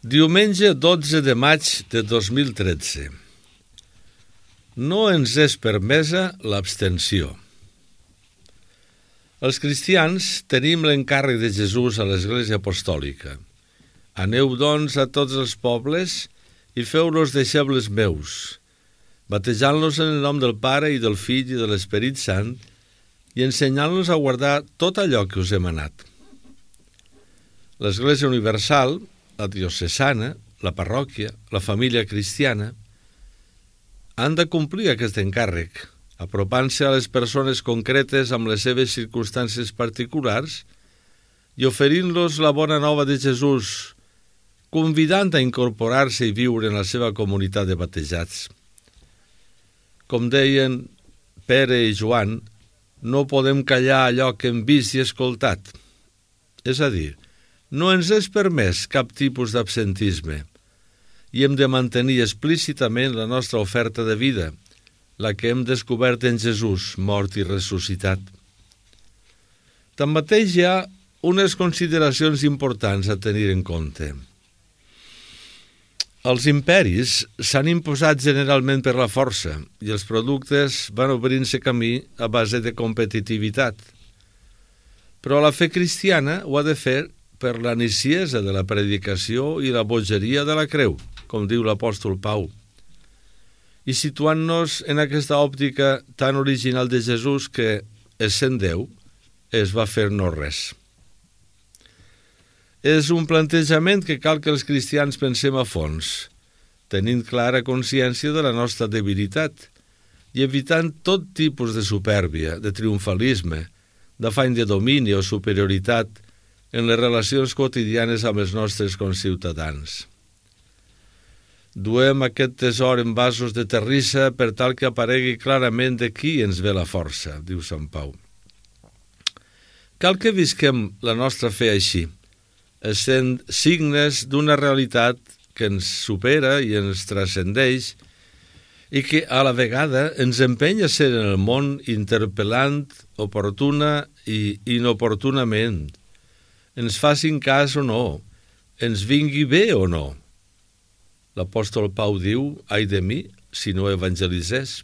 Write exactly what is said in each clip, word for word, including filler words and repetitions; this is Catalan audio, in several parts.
Diumenge dotze de maig de dos mil tretze. No ens és permesa l'abstenció. Els cristians tenim l'encàrrec de Jesús a l'Església Apostòlica. Aneu, doncs, a tots els pobles i feu-los deixebles meus, batejant-los en el nom del Pare i del Fill i de l'Esperit Sant i ensenyant-los a guardar tot allò que us he manat. L'Església Universal, la diocesana, la parròquia, la família cristiana, han de complir aquest encàrrec, apropant-se a les persones concretes amb les seves circumstàncies particulars i oferint-los la bona nova de Jesús, convidant a incorporar-se i viure en la seva comunitat de batejats. Com deien Pere i Joan, no podem callar allò que hem vist i escoltat. És a dir, no ens és permès cap tipus d'absentisme i hem de mantenir explícitament la nostra oferta de vida, la que hem descobert en Jesús, mort i ressuscitat. Tanmateix hi ha unes consideracions importants a tenir en compte. Els imperis s'han imposat generalment per la força i els productes van obrint-se camí a base de competitivitat. Però la fe cristiana ho ha de fer per la niciesa de la predicació i la bogeria de la creu, com diu l'apòstol Pau. I situant-nos en aquesta òptica tan original de Jesús que, essent Déu, es va fer no res. És un plantejament que cal que els cristians pensem a fons, tenint clara consciència de la nostra debilitat i evitant tot tipus de supèrbia, de triomfalisme, d'afany de domini o superioritat en les relacions quotidianes amb els nostres conciutadans. Duem aquest tesor en vasos de terrissa per tal que aparegui clarament de qui ens ve la força, diu Sant Pau. Cal que visquem la nostra fe així, essent signes d'una realitat que ens supera i ens transcendeix i que a la vegada ens empeny a ser en el món interpel·lant, oportuna i inoportunament, ens facin cas o no, ens vingui bé o no. L'apòstol Pau diu, ai de mi, si no evangelitzés.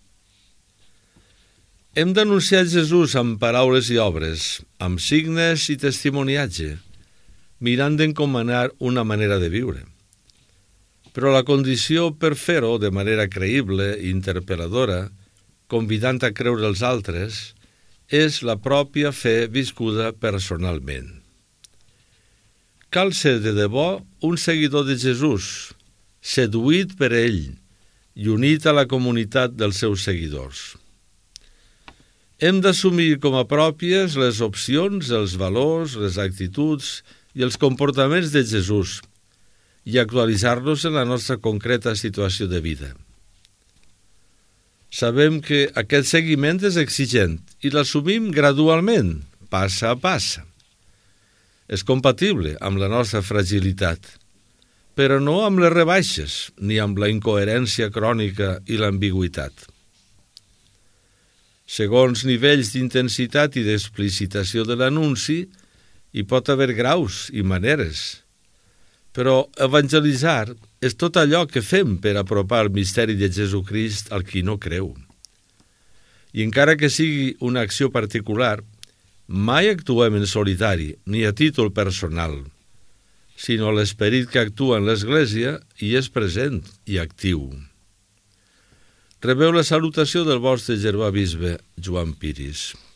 Hem d'anunciar Jesús amb paraules i obres, amb signes i testimoniatge, mirant d'encomanar una manera de viure. Però la condició per fer-ho de manera creïble i interpel·ladora, convidant a creure els altres, és la pròpia fe viscuda personalment. Cal ser de debò un seguidor de Jesús, seduït per ell i unit a la comunitat dels seus seguidors. Hem d'assumir com a pròpies les opcions, els valors, les actituds i els comportaments de Jesús i actualitzar-los en la nostra concreta situació de vida. Sabem que aquest seguiment és exigent i l'assumim gradualment, passa a passa. És compatible amb la nostra fragilitat, però no amb les rebaixes ni amb la incoherència crònica i l'ambigüitat. Segons nivells d'intensitat i d'explicitació de l'anunci, hi pot haver graus i maneres, però evangelitzar és tot allò que fem per apropar el misteri de Jesucrist al qui no creu. I encara que sigui una acció particular, mai actuem en solitari ni a títol personal, sinó l'esperit que actua en l'Església i és present i actiu. Rebeu la salutació del vostre germà bisbe Joan Piris.